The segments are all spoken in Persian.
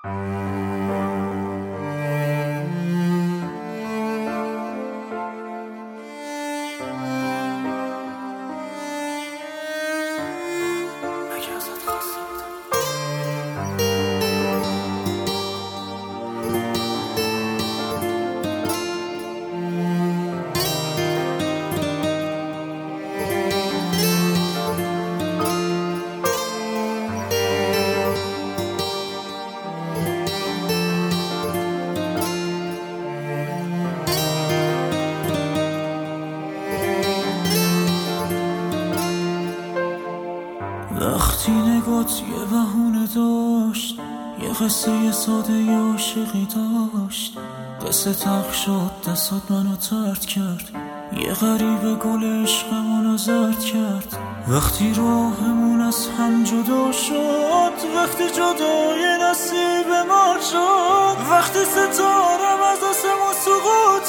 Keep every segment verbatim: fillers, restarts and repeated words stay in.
وقتی نگات یه بهونه داشت، یه قصه ساده یه عاشقی داشت، قصه تلخ شد دستات منو ترد کرد، یه غریبه گل عشقمونو زرد کرد. وقتی راهمون از هم جدا شد، وقتی جدای نصیب ما شد، وقتی ستارم از آسمون سقوط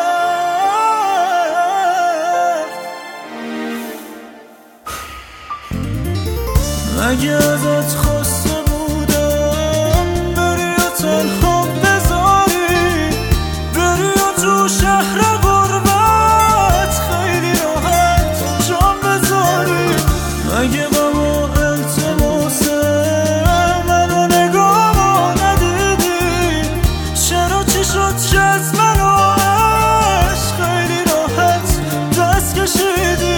کرد، مگه ازت خواسته بودم بری و تنها بذاری، بری و تو شهر غربت خیلی راحت جان بذاری. مگه غم و التماس منو نگاه ندیدی؟ چرا چی شد که از منو عشق خیلی راحت دست کشیدی؟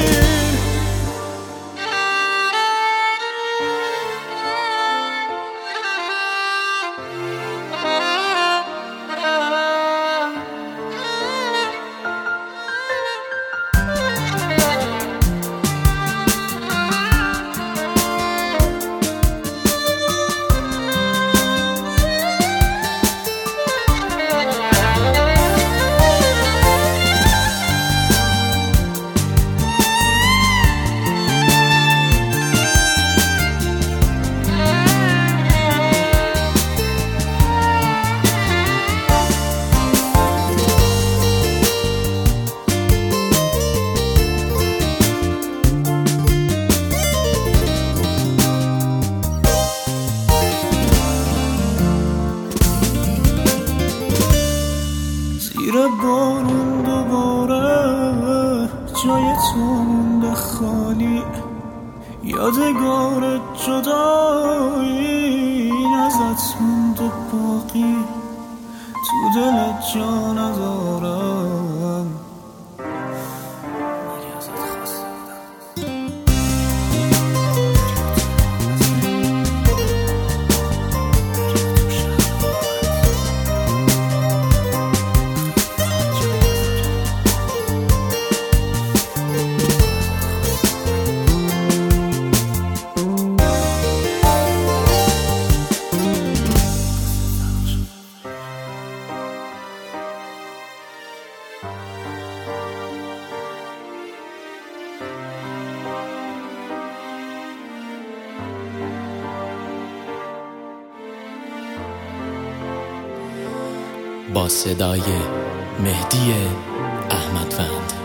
زیر بارون دوباره جای تو مونده خالی، یادگار جدایی ازت مونده باقی، تو دلت جا ندارم. با صدای مهدی احمدوند.